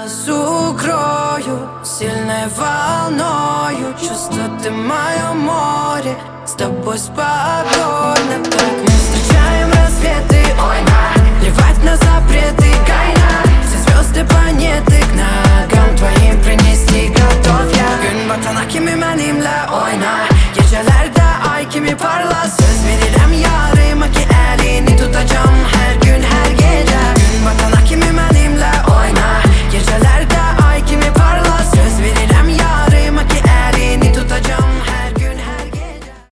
нас укрою сильной волною. Чувство, ты мое море, с тобой спокойно так.